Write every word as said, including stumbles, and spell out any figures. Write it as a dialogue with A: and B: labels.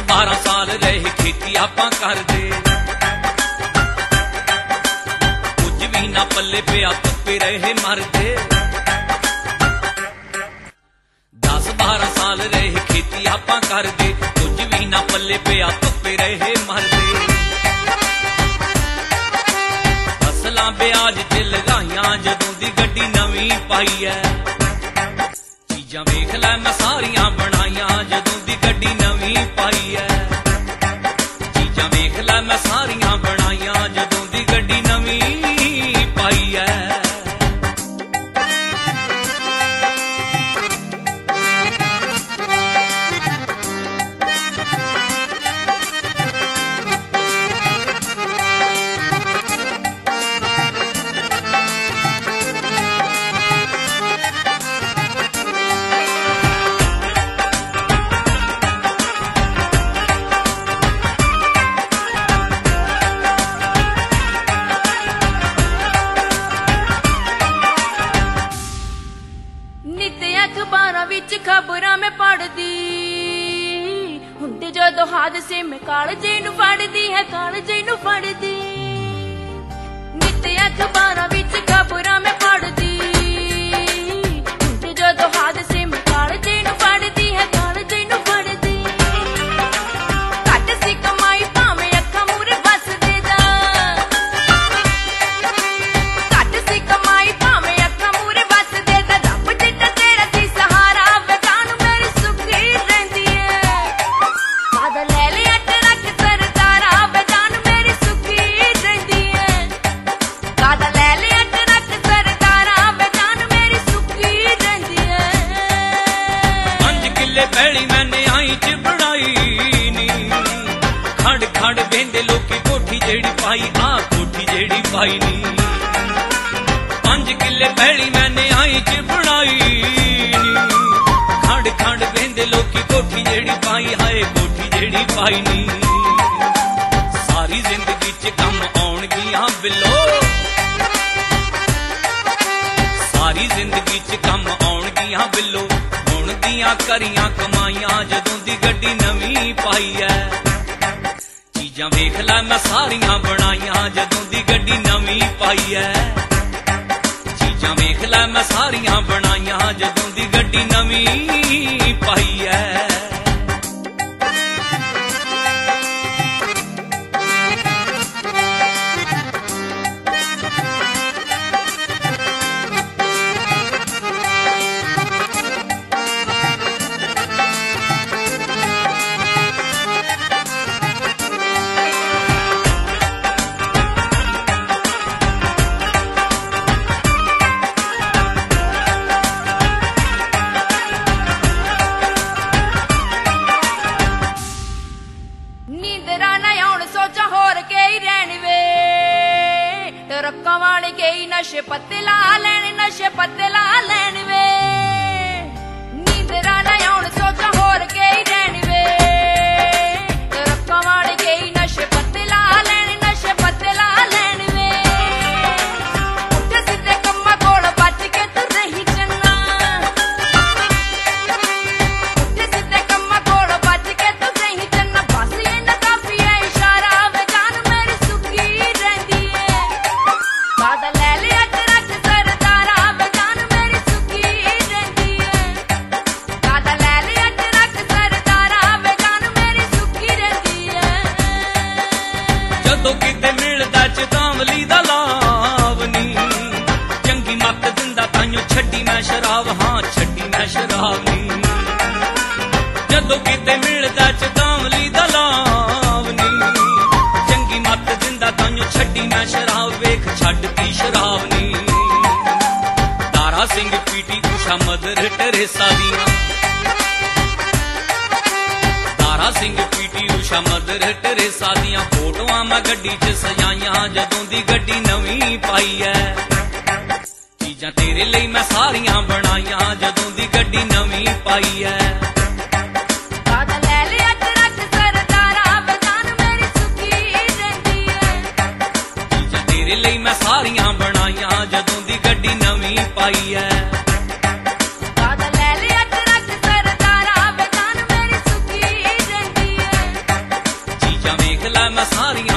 A: बारह साल रहे खेती आपां करदे, कुछ भी ना पल्ले पिया धुप्पे रहे मरदे। दस बारह साल रहे खेती आपां करदे, कुछ भी ना पल्ले पिया धुप्पे रहे मरदे। फसलां ब्याज ते लगाइयां जदों दी गड्डी नवीं पाई है, चीजां वेख लै मैं सारियां बनाइयां जदों दी गड्डी नवीं पाई है। चीजां वेख लै मैं सारियां बनाइयां जदों दी गड्डी नवीं पाई है।
B: खबरां मैं पढ़दी हुंदे जदों हादसे में कालजे नूं फड़दी है, कालजे नूं फड़दी। नित अखबारां विच खबरां मैं पढ़दी हुंदे जदों हादसे में कालजे नूं फड़दी है, कालजे नूं फड़दी। घट सी कमाई भावें अखां मूरे वसदे दा, घट सी कमाई भावें अखां मूरे वसदे दा। रब जिड्डा तेरा सी सहारा
A: पैली मैंने आई च बनाई नी, खंड खंड बेंदे लोकी कोठी जेड़ी पाई, आ कोठी जेड़ी पाई नी। पंज किले पैली मैंने आई च बनाई नी, खंड खंड बेंदे लोकी कोठी जेड़ी पाई, हाय कोठी जेड़ी पाई नी। सारी जिंदगी च कम आउणगियां बिल्लो, सारी जिंदगी च कम आउणगियां बिल्लो। दियां करियां कमाइयां जदों दी गड्डी नवीं पाई है। चीजां वेख लै मैं सारियां बनाइयां जदों दी गड्डी नवीं पाई है। चीजां वेख लै मैं सारियां बनाइयां जदों दी गड्डी नवीं पाई है।
B: नशे पत्ते ला लैन, नशे पत्ते ला लैन वे। नींदरा ना आउण सोचा होर के ही रैन वे, रक्का वाले के ही नशे पत्ते ला लैन, नशे पत्ते ला लैन वे। उठ सीधे कम्मा कोल बच के तू रही चन्ना, उठ सीधे कम्मा कोल बच के तू रही चन्ना। बस ये ना काफी है इशारा वे, जान मेरी सुखी रहंदी है। बादल
A: चेतावली दा लावनी, चंगी मत दिंदा ताइयों छड्डी मैं शराब, हाँ छड्डी मैं शराब नी। जदों किते मिलदा चेतावली दा लावनी, चंगी मत दिंदा ताइयों छड्डी मैं शराब, वेख छड्डती शराब नी। तारा सिंह पीटी उषा मदर टेरेसा दियां, तारा सिंह पीटी उषा मदर टेरेसा दियां फोटोआं मैं गड्डी च सजाइयां जदों दी गड्डी नवीं पाई है। चीजां तेरे लिए मैं सारियां बनाइयां जदों दी गड्डी नवीं पाई है। चीजां तेरे लिए मैं सारियां बनाइयां जदों दी गड्डी नवीं पाई है। मैं सारियां